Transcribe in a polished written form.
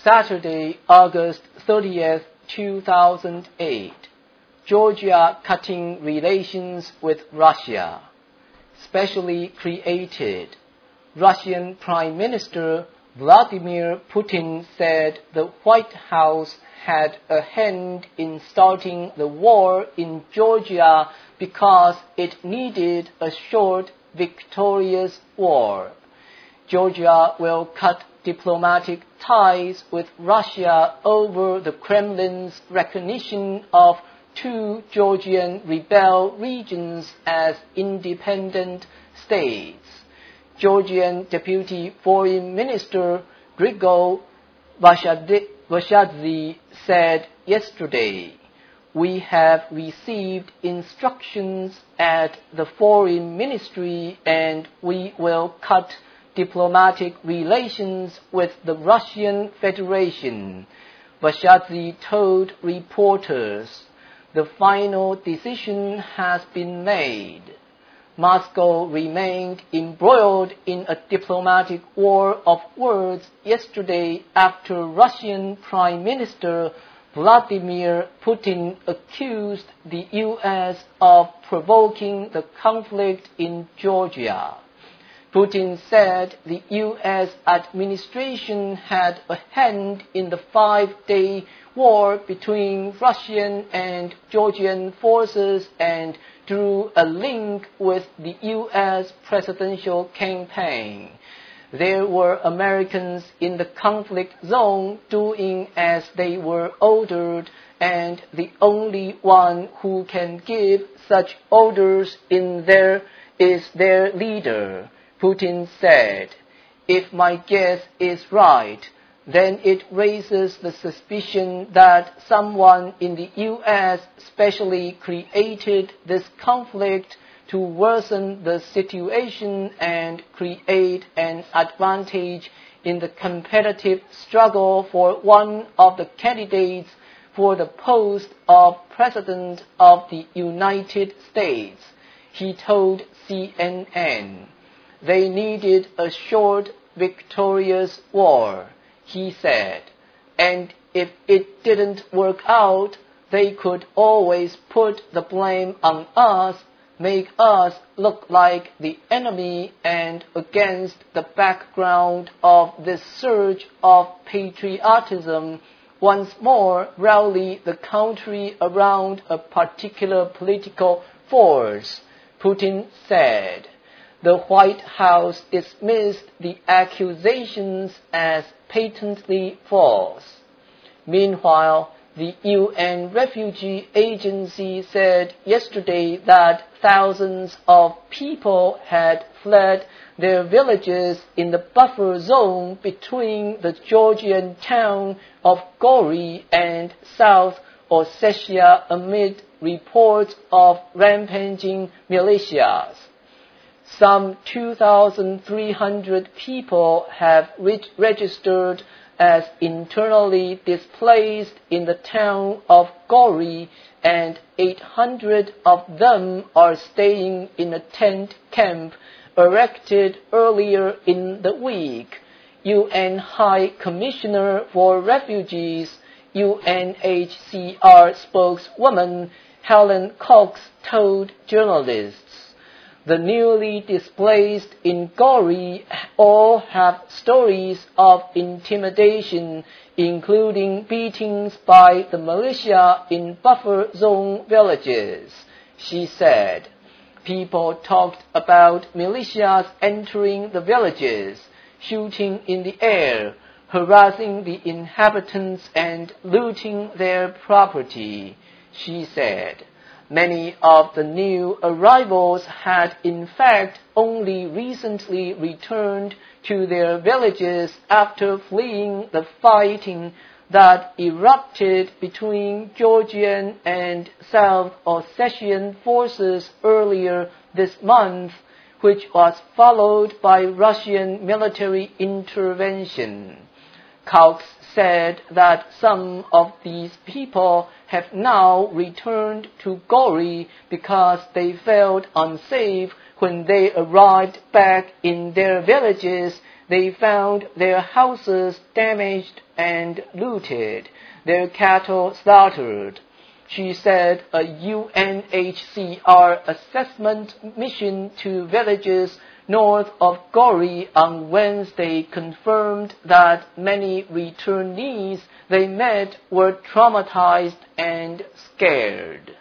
Saturday, August 30th, 2008. Georgia cutting relations with Russia. Specially created. Russian Prime Minister Vladimir Putin said the White House had a hand in starting the war in Georgia because it needed a short, victorious war. Georgia will cut diplomatic ties with Russia over the Kremlin's recognition of two Georgian rebel regions as independent states. Georgian Deputy Foreign Minister Grigol Vashadze said yesterday, "We have received instructions at the Foreign Ministry and we will cut diplomatic relations with the Russian Federation," Vashadze told reporters. The final decision has been made. Moscow remained embroiled in a diplomatic war of words yesterday after Russian Prime Minister Vladimir Putin accused the U.S. of provoking the conflict in Georgia. Putin said the U.S. administration had a hand in the 5-day war between Russian and Georgian forces and drew a link with the U.S. presidential campaign. There were Americans in the conflict zone doing as they were ordered, and the only one who can give such orders is their leader, Putin said. If my guess is right, then it raises the suspicion that someone in the U.S. specially created this conflict to worsen the situation and create an advantage in the competitive struggle for one of the candidates for the post of President of the United States, he told CNN. They needed a short, victorious war, he said, and if it didn't work out, they could always put the blame on us, make us look like the enemy, and against the background of this surge of patriotism, once more rally the country around a particular political force, Putin said. The White House dismissed the accusations as patently false. Meanwhile, the UN Refugee Agency said yesterday that thousands of people had fled their villages in the buffer zone between the Georgian town of Gori and South Ossetia amid reports of rampaging militias. Some 2,300 people have registered as internally displaced in the town of Gori, and 800 of them are staying in a tent camp erected earlier in the week, UN High Commissioner for Refugees, UNHCR spokeswoman Helen Cox told journalists. The newly displaced in Gori all have stories of intimidation, including beatings by the militia in buffer zone villages, she said. People talked about militias entering the villages, shooting in the air, harassing the inhabitants and looting their property, she said. Many of the new arrivals had in fact only recently returned to their villages after fleeing the fighting that erupted between Georgian and South Ossetian forces earlier this month, which was followed by Russian military intervention. Cox said that some of these people have now returned to Gori because they felt unsafe when they arrived back in their villages They found their houses damaged and looted, their cattle slaughtered. She said a UNHCR assessment mission to villages north of Gori on Wednesday confirmed that many returnees they met were traumatized and scared.